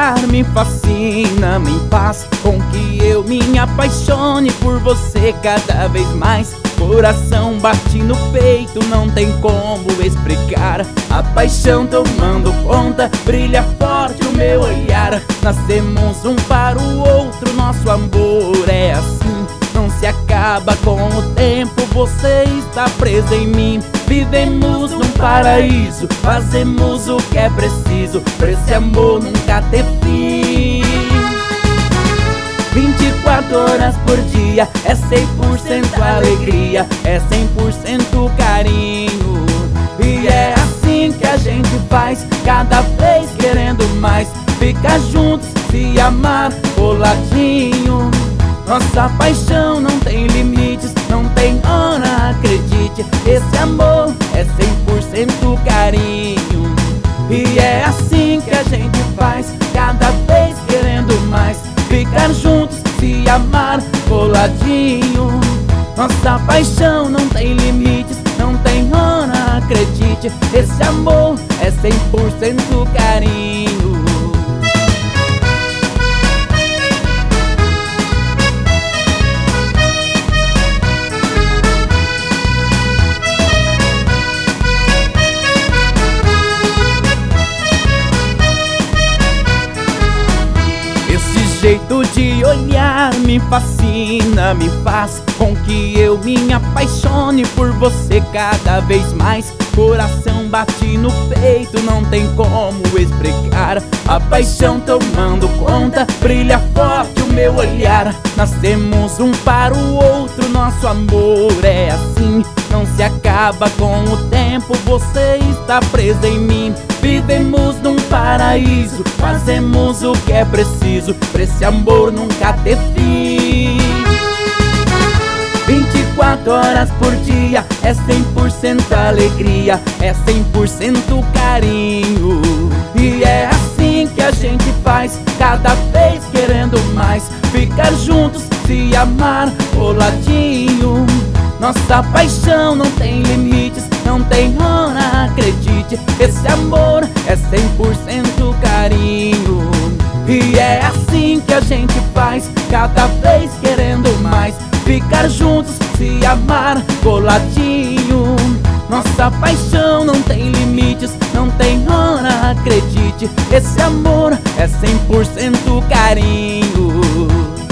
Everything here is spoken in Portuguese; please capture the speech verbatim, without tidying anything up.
olhar me fascina, me faz com que eu me apaixone por você cada vez mais. Coração bate no peito, não tem como explicar. A paixão tomando conta, brilha forte o meu olhar. Nascemos um para o outro, nosso amor é assim, não se acaba com o tempo, você está preso em mim. Vivemos num paraíso, fazemos o que é preciso pra esse amor nunca ter fim. Vinte e quatro horas por dia, é cem por cento alegria, é cem por cento carinho. E é assim que a gente faz, cada vez querendo mais. Ficar juntos, se amar, coladinho. Nossa paixão não tem limites, não tem hora, acredite. Esse amor é cem por cento carinho. E é assim que a gente faz, cada vez querendo mais. Ficar juntos, se amar, coladinho. Nossa paixão não tem limites, não tem hora, acredite. Esse amor é cem por cento carinho. Jeito de olhar me fascina, me faz com que eu me apaixone por você cada vez mais. Coração bate no peito, não tem como explicar. A paixão tomando conta, brilha forte o meu olhar. Nascemos um para o outro, nosso amor é assim, não se acaba com o tempo, você está preso em mim. Vivemos num paraíso, fazemos o que é preciso pra esse amor nunca ter fim. Vinte e quatro horas por dia, é cem por cento alegria, é cem por cento carinho. E é assim que a gente faz, cada vez querendo mais. Ficar juntos, se amar, coladinho. Nossa paixão não tem limites, não tem hora, acredite. Esse amor é cem por cento carinho. E é assim que a gente faz, cada vez querendo mais. Ficar juntos, se amar, coladinho. Nossa paixão não tem limites, não tem hora, acredite. Esse amor é cem por cento carinho.